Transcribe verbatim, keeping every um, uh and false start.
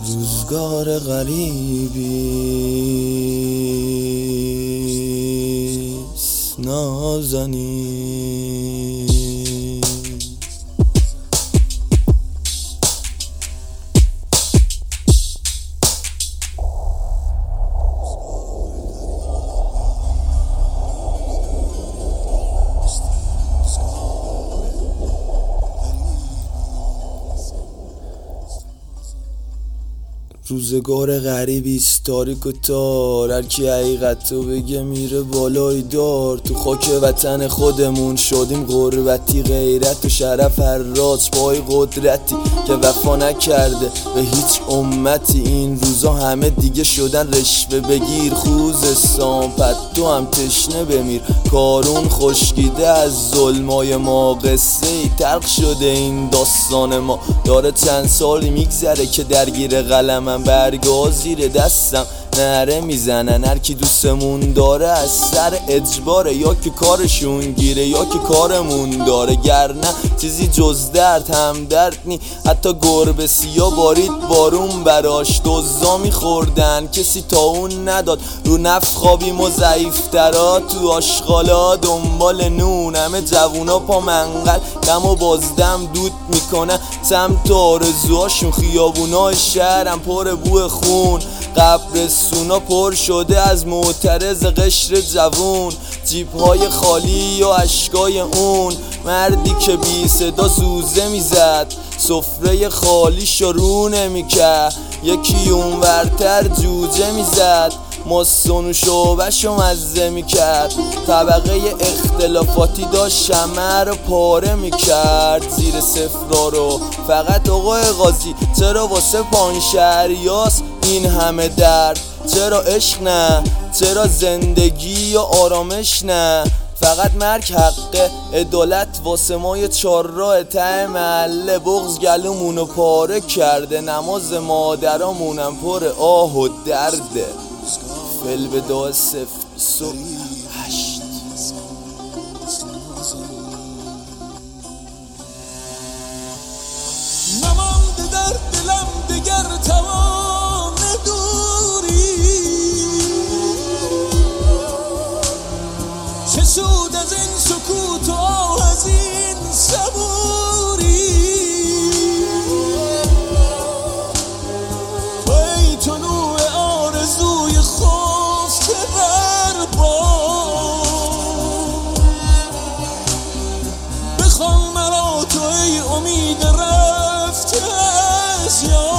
روزگار غریبیست نازنین. روزگار غریبیست تاریک و تار، هر کی حقیقتو بگه میره بالای دار. تو خاک وطن خودمون شدیم غربتی، غیرت و شرف هر راز پای قدرتی که وفا نکرده به هیچ امتی. این روزا همه دیگه شدن رشوه بگیر، خوزستان پد تو هم تشنه بمیر. کارون خشکیده از ظلمای ما، قصه ای تلخ شده این داستان ما. داره چند سالی میگذره که درگیر قلمم، برگا زیر دستم نره میزنن. هر کی دوستمون داره از سر اجباره، یا که کارشون گیره یا که کارمون داره. گرنه چیزی جز درد هم درد نی، حتی گربه سیا بارید بارون براش. دوزا میخوردن کسی تا اون نداد، رو نفت خوابیم و ضعیفترا تو آشغالا دنبال نون. همه جوونا پا منقل دم و بازدم دود میکنه سمت آرزوهاشون. خیابونای شهرم پر بو خون، قبرستونا پر شده از معترض قشر جوون. جیب‌های خالی و اشکای اون مردی که بی صدا زوزه میزد، سفره خالی شروع نمیکرد. یکی اونورتر جوجه میزد، ماستون و شعبه‌شو مزه میکرد. طبقه اختلافاتی داشت شمع رو پاره میکرد. زیر صفرا رو فقط آقای قاضی، چرا واسه پانشهریاس این همه درد؟ چرا عشق نه؟ چرا زندگی و آرامش نه؟ فقط مرگ حقه، عدالت واسه ما یه چار راه ته محله. بغض گلومونو پاره کرده، نماز مادرامونم پر آه و درده. فل به دو صفر سو هشت. نمانده در دلم دگر توان دوری، چه سود از این سکوت و آه از این صبوری. تو ای تو نوع آرزوی خفته بر باد، بخوان مرا تو ای امید رفته از یاد.